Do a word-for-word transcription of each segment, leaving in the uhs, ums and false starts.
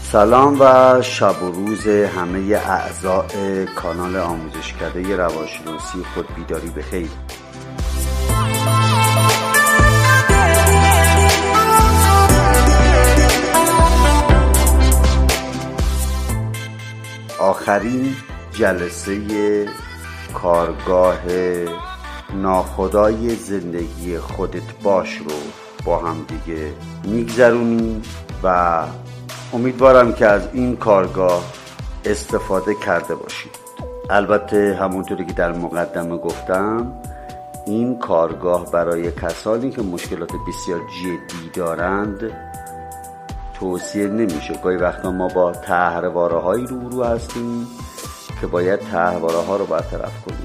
سلام و شب و روز همه اعضاء کانال آموزشکده روانشناسی خودبیداری بخیر. آخرین جلسه کارگاه ناخدای زندگی خودت باش رو با هم دیگه میگذرونیم و امیدوارم که از این کارگاه استفاده کرده باشید. البته همونطوری که در مقدمه گفتم، این کارگاه برای کسانی که مشکلات بسیار جدی دارند توصیه نمیشه. گاهی وقتا ما با طرحواره هایی روبرو هستیم که باید طرحواره ها رو برطرف کنیم.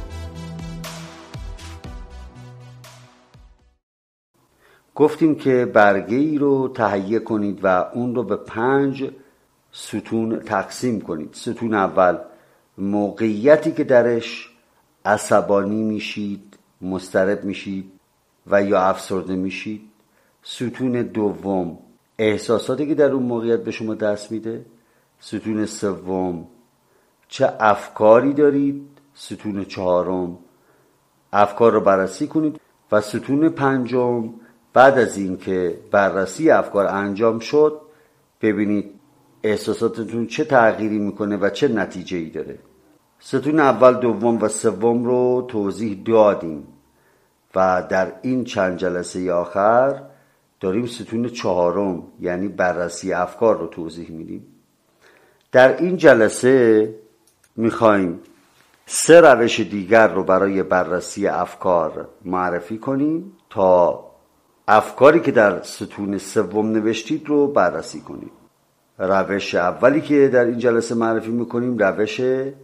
گفتیم که برگه ای رو تهیه کنید و اون رو به پنج ستون تقسیم کنید. ستون اول، موقعیتی که درش عصبانی میشید، مضطرب میشید و یا افسرده میشید. ستون دوم، احساساتی که در اون موقعیت به شما دست میده. ستون سوم، چه افکاری دارید. ستون چهارم، افکار رو بررسی کنید. و ستون پنجم، بعد از این که بررسی افکار انجام شد ببینید احساساتتون چه تغییری میکنه و چه نتیجه‌ای داره. ستون اول، دوم و سوم رو توضیح دادیم و در این چند جلسه آخر داریم ستون چهارم یعنی بررسی افکار رو توضیح میدیم. در این جلسه میخوایم سه روش دیگر رو برای بررسی افکار معرفی کنیم تا افکاری که در ستون سوم نوشتید رو بررسی کنید. روش اولی که در این جلسه معرفی میکنیم روش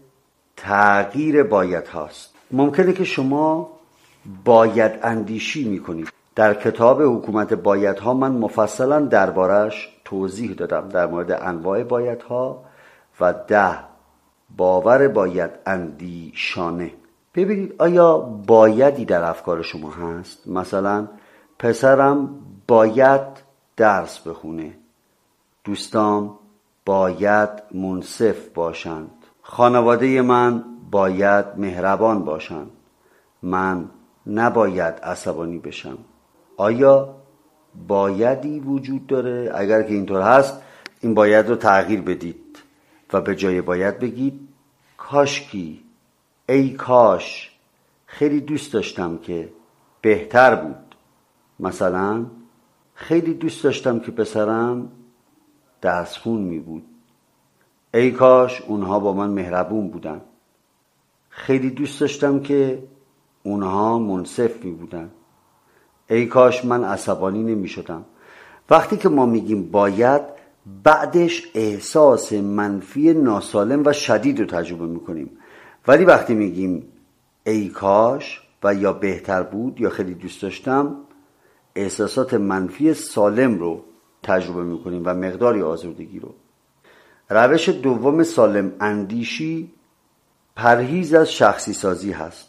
تغییر باید هاست. ممکنه که شما باید اندیشی میکنید. در کتاب حکومت بایدها من مفصلا دربارش توضیح دادم در مورد انواع بایدها و ده باور باید اندیشانه. ببینید آیا بایدی در افکار شما هست؟ مثلا پسرم باید درس بخونه، دوستام باید منصف باشند، خانواده من باید مهربان باشند، من نباید عصبانی بشم. آیا بایدی وجود داره؟ اگر که اینطور هست این باید رو تغییر بدید و به جای باید بگید کاشکی، ای کاش، خیلی دوست داشتم که بهتر بود. مثلا خیلی دوست داشتم که پسرم درسخون می بود. ای کاش اونها با من مهربون بودن. خیلی دوست داشتم که اونها منصف می بودن. ای کاش من عصبانی نمی شدم. وقتی که ما میگیم باید، بعدش احساس منفی ناسالم و شدید رو تجربه میکنیم. ولی وقتی میگیم ای کاش و یا بهتر بود یا خیلی دوست داشتم، احساسات منفی سالم رو تجربه میکنیم و مقداری آزردگی رو. روش دوم سالم اندیشی پرهیز از شخصی سازی هست.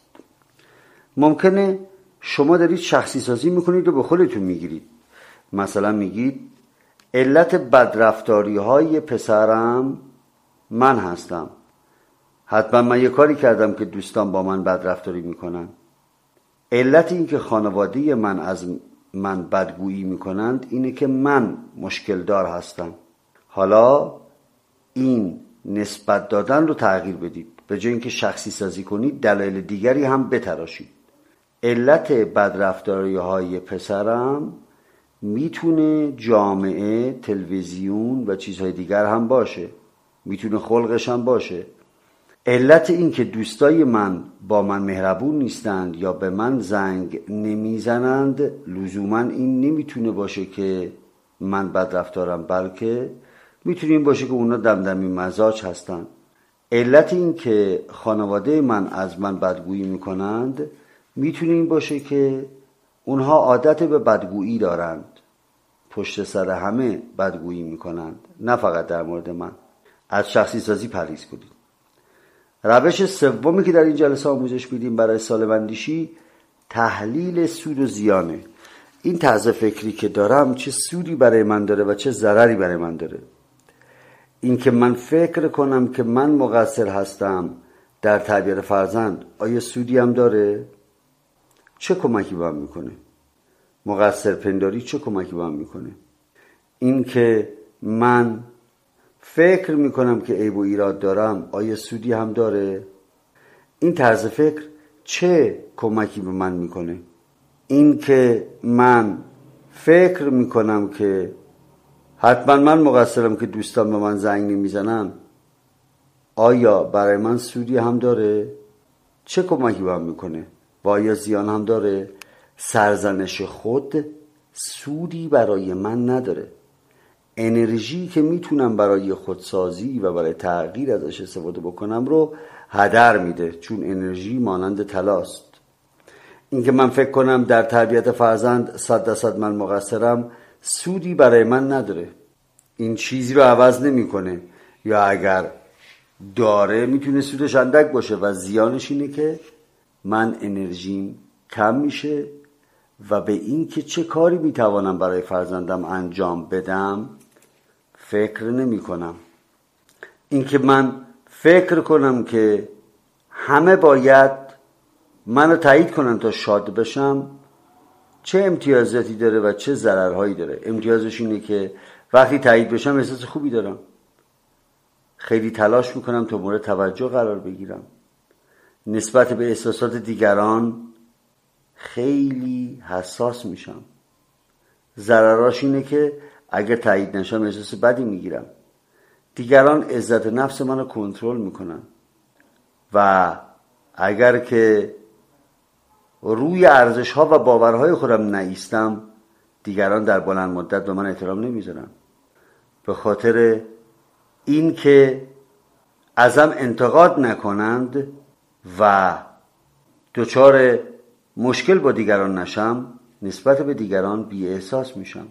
ممکنه شما دارید شخصی سازی میکنید و به خودتون میگیرید. مثلا میگید علت بدرفتاری های پسرم من هستم. حتما من یه کاری کردم که دوستان با من بدرفتاری میکنن. علت این که خانواده من از من بدگویی میکنند اینه که من مشکل دار هستم. حالا این نسبت دادن رو تغییر بدید. به جای اینکه شخصی سازی کنید دلایل دیگری هم بتراشید. علت بدرفتاری های پسرم میتونه جامعه، تلویزیون و چیزهای دیگر هم باشه. میتونه خلقش هم باشه. علت این که دوستای من با من مهربون نیستند یا به من زنگ نمیزنند لزوما این نمیتونه باشه که من بدرفتارم، بلکه میتونه این باشه که اونا دمدمی مزاج هستن. علت این که خانواده من از من بدگویی میکنند میتونه این باشه که اونها عادت به بدگویی دارند، پشت سر همه بدگویی میکنند، نه فقط در مورد من. از شخصی سازی پرهیز کنید. روش سومی که در این جلسه آموزش میدیم برای سالم اندیشی تحلیل سود و زیانه. این طرز فکری که دارم چه سودی برای من داره و چه ضرری برای من داره. این که من فکر کنم که من مقصر هستم در تربیت فرزند، آیا سودی هم داره؟ چه کمکی به من میکنه؟ مقصر پنداری چه کمکی به من میکنه؟ این که من فکر میکنم که عیب و ایراد دارم، آیا سودی هم داره؟ این طرز فکر چه کمکی به من میکنه؟ این که من فکر میکنم که حتما من مقصرم که دوستان به من زنگ نمیزنن، آیا برای من سودی هم داره؟ چه کمکی به من میکنه؟ و آیا زیان هم داره؟ سرزنش خود سودی برای من نداره. انرژی که میتونم برای خودسازی و برای تغییر ازش استفاده بکنم رو هدر میده، چون انرژی مانند طلاست. اینکه من فکر کنم در تربیت فرزند صد درصد من مقصرم، سودی برای من نداره. این چیزی رو عوض نمیکنه، یا اگر داره میتونه سودش اندک باشه و زیانش اینه که من انرژیم کم میشه و به این که چه کاری میتوانم برای فرزندم انجام بدم فکر نمی کنم. این که من فکر کنم که همه باید منو تایید کنن تا شاد بشم، چه امتیازاتی داره و چه ضررهایی داره؟ امتیازش اینه که وقتی تایید بشم احساس خوبی دارم، خیلی تلاش میکنم تا مورد توجه قرار بگیرم، نسبت به احساسات دیگران خیلی حساس میشم. ضرراش اینه که اگر تایید نشم احساس بدی میگیرم، دیگران عزت نفس منو کنترل میکنن و اگر که روی ارزش ها و باورهای خودم نایستم، دیگران در بلند مدت به من احترام نمیذارن. به خاطر این که ازم انتقاد نکنند و دچار مشکل با دیگران نشم، نسبت به دیگران بی احساس میشم.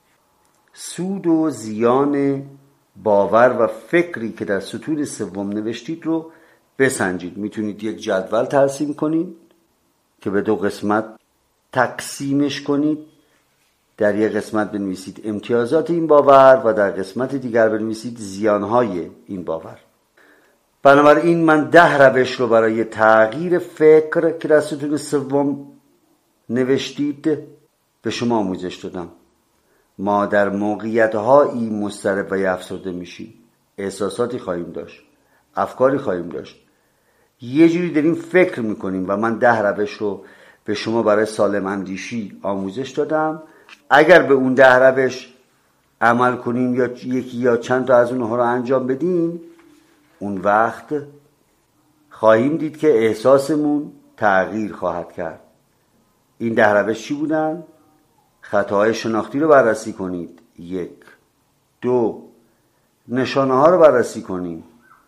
سود و زیان باور و فکری که در ستون سوم نوشتید رو بسنجید. میتونید یک جدول ترسیم کنید که به دو قسمت تقسیمش کنید. در یک قسمت بنویسید امتیازات این باور و در قسمت دیگر بنویسید زیانهای این باور. بنابراین من ده روش رو برای تغییر فکر که در ستون سوم نوشتید به شما آموزش دادم. ما در موقعیت‌هایی مضطرب و افسرده میشیم، احساساتی خواهیم داشت، افکاری خواهیم داشت، یه جوری داریم فکر میکنیم و من ده روش رو به شما برای سالم اندیشی آموزش دادم. اگر به اون ده روش عمل کنیم یا یکی یا چند تا از اونها رو انجام بدیم، اون وقت خواهیم دید که احساسمون تغییر خواهد کرد. این ده روش چی بودن؟ خطاهای شناختی رو بررسی کنید، یک. دو، نشانه ها رو بررسی کنیم.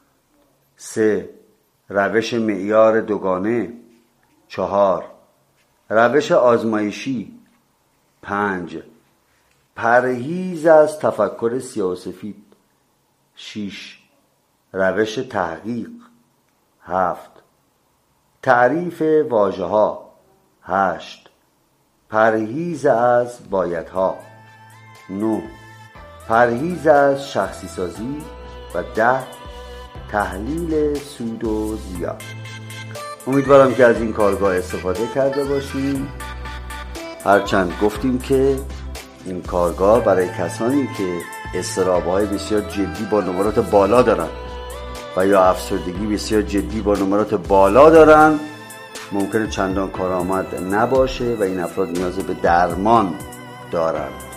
سه، روش معیار دوگانه. چهار، روش آزمایشی. پنج، پرهیز از تفکر سیاه و سفید. شش، روش تحقیق. هفت، تعریف واژه ها. هشت، پرهیز از بایدها. نه، پرهیز از شخصی سازی. و ده، تحلیل سود و زیان. امیدوارم که از این کارگاه استفاده کرده باشیم. هرچند گفتیم که این کارگاه برای کسانی که اضطراب‌های بسیار جدی با نمرات بالا دارن و یا افسردگی بسیار جدی با نمرات بالا دارن ممکنه چندان کارآمد نباشه و این افراد نیاز به درمان دارند.